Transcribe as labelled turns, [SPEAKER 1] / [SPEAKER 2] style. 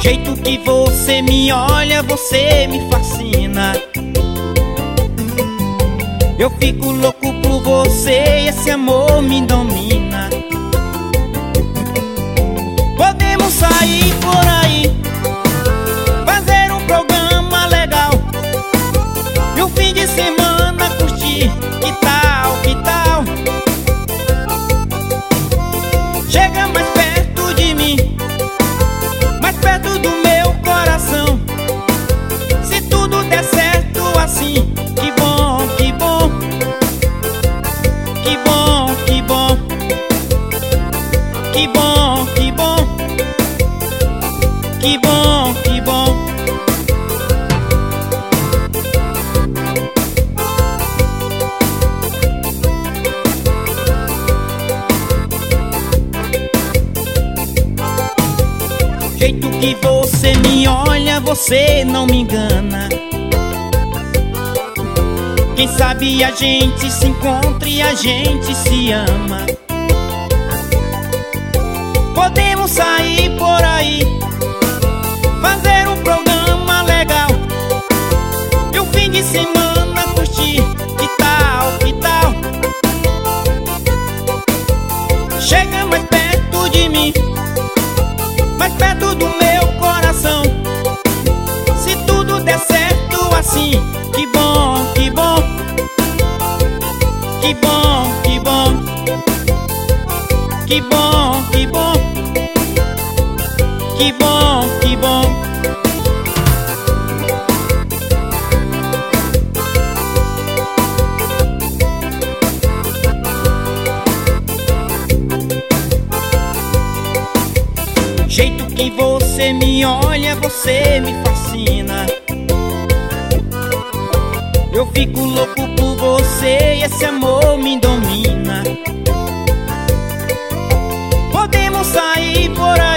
[SPEAKER 1] jeito que você me olha, você me fascina. Eu fico louco por você, esse amor me domina. Podemos sair por aí, fazer um programa legal, e o fim de semana curtir, que tal, que tal? Chega mais perto de mim, mais perto do meu coração. Se tudo der certo assim, que bom, que bom. Que bom, que bom. Que bom, que bom. Que bom, que bom. Jeito que você me olha, você não me engana. Quem sabe a gente se encontra e a gente se ama. Podemos sair por aí, fazer um programa legal, e o fim de semana curtir, que tal, que tal? Chega mais perto de mim, mais perto do meu coração. Se tudo der certo assim, que bom, que bom. Que bom, que bom. Que bom, que bom. Que bom, que bom. Jeito que você me olha, você me fascina. Eu fico louco por você, esse amor me domina. Podemos sair por aí,